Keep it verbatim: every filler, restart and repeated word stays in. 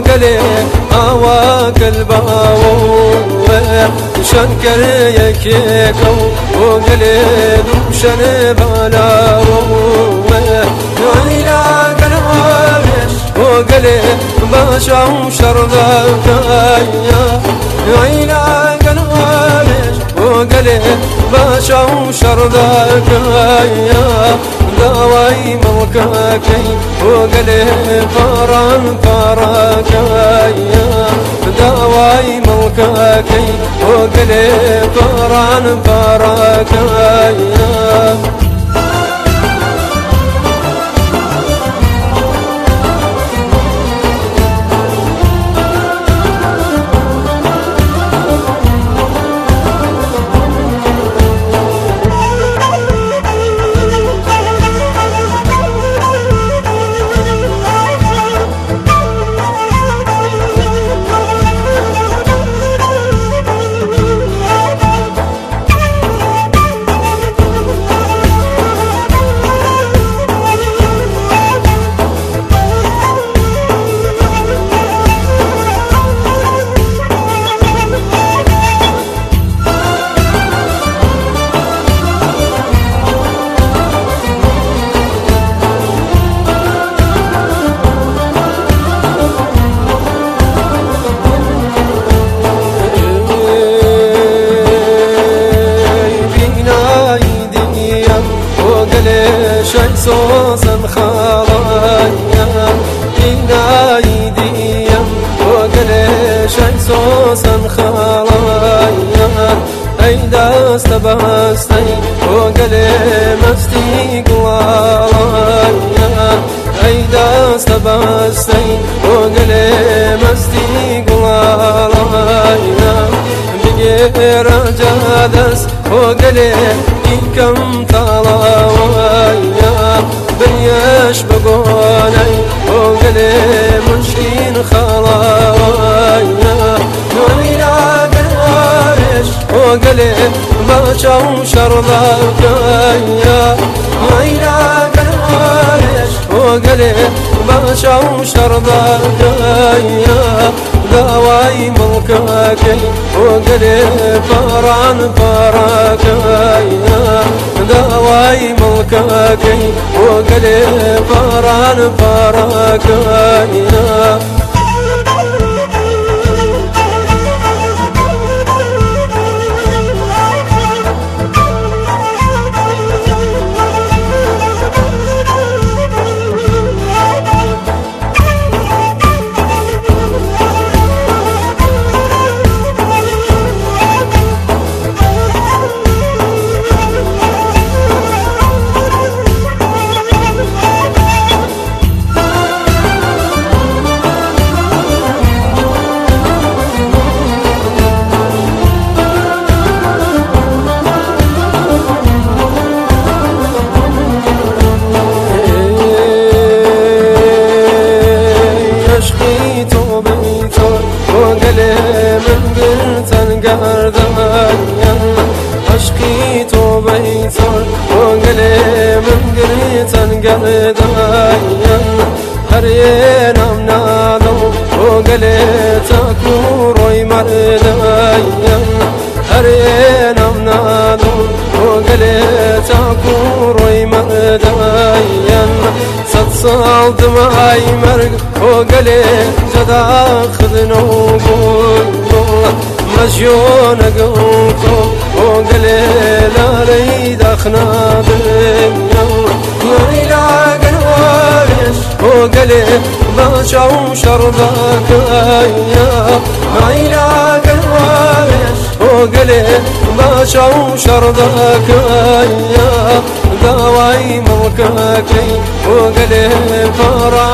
وقلي هواك الباو شنكر يكيكو وقلي دوشن بلاو وإلى قلبش وقلي باشا وشربك وإلى قلبش وقلي باشا وشربك دواي ملكاكي وقلي فران فراكاي دواي ملكاكي وقلي فران فراكاي شي صوصا خلايا إنا يديا وقلي شي صوصا خلايا أيدا استبستي وقلي مستي قلايا أيدا استبستي وقلي مستي قلايا بغير جادس وقلي كم طلاويا بيش بقوني وقلي مشكين خلاويا وإلى قلبش وقلي باشا وشربك وإلى قلبش وقلي باشا وشربك دواي ملكاكي وقلي فران فراكاي دواي ملكاكي وقلي فران فراكاي عشقي توبيتر وقلي من قريتن قلدايا هرينا منادو وقلي تكوروي مردايا هرينا منادو وقلي تكوروي مردايا ستصال دماي مرق وقلي جدا خذنو قول مجيون قوكو وقلي لا ريد اخنابنا وإلى قلبش وقلي باشا وشربك وإلى قلبش وقلي باشا وشربك دواي ملكاكي وقلي فرا